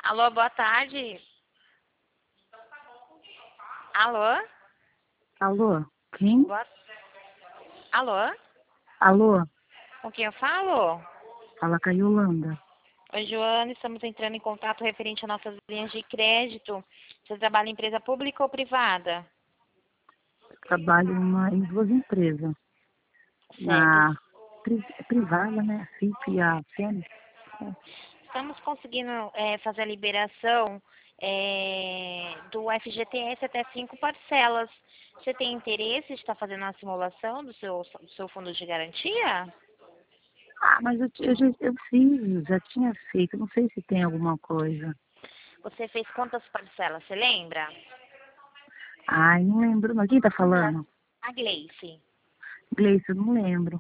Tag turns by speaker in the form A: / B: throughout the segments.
A: Alô, boa tarde. Alô?
B: Alô? Quem?
A: Boa... Alô?
B: Alô?
A: Com quem eu falo?
B: Fala com a Yolanda.
A: Oi, Joana, estamos entrando em contato referente a nossas linhas de crédito. Você trabalha em empresa pública ou privada?
B: Trabalho em duas empresas.
A: Certo.
B: Na privada, né? A FIP e a Fênix.
A: Estamos conseguindo fazer a liberação do FGTS até 5 parcelas. Você tem interesse de estar fazendo uma simulação do seu fundo de garantia?
B: Ah, mas eu fiz, já tinha feito. Não sei se tem alguma coisa.
A: Você fez quantas parcelas, você lembra?
B: Ai, não lembro. Mas quem tá falando?
A: A Gleice.
B: Gleice, eu não lembro.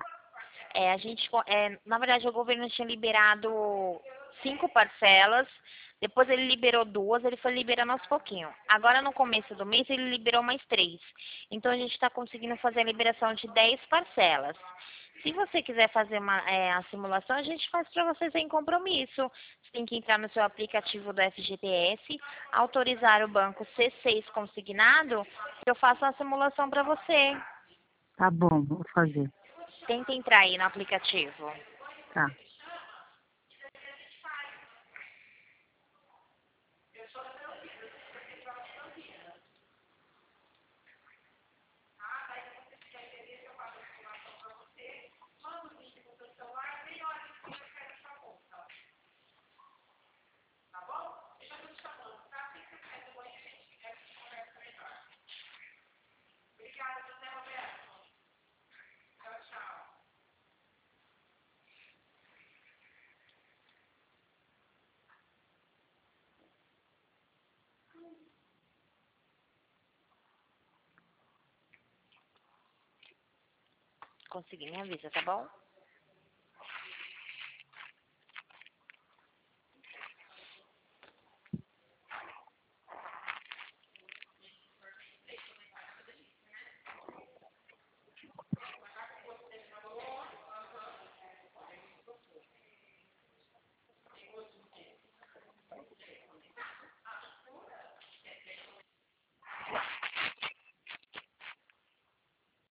A: Na verdade, o governo tinha liberado 5 parcelas, depois ele liberou 2, ele foi liberando aos pouquinhos. Agora, no começo do mês, ele liberou mais 3. Então, a gente está conseguindo fazer a liberação de 10 parcelas. Se você quiser fazer a simulação, a gente faz para você sem compromisso. Você tem que entrar no seu aplicativo do FGTS, autorizar o banco C6 consignado, que eu faço a simulação para você.
B: Tá bom, vou fazer.
A: Tenta entrar aí no aplicativo.
B: Tá.
A: Consegui, me avisa, tá bom?